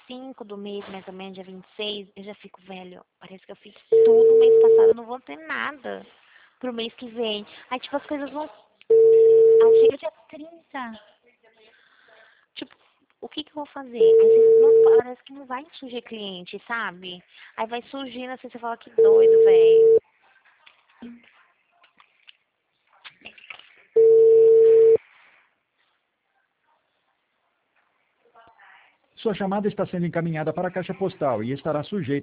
5 do mês, mais ou menos, dia 26, eu já fico, velho, parece que eu fiz tudo mês passado, eu não vou ter nada pro mês que vem. Aí, tipo, as coisas vão... Aí chega dia 30. Tipo, o que que eu vou fazer? Aí você não, parece que não vai surgir cliente, sabe? Aí vai surgindo assim, você fala que doido, velho. Sua chamada está sendo encaminhada para a caixa postal e estará sujeita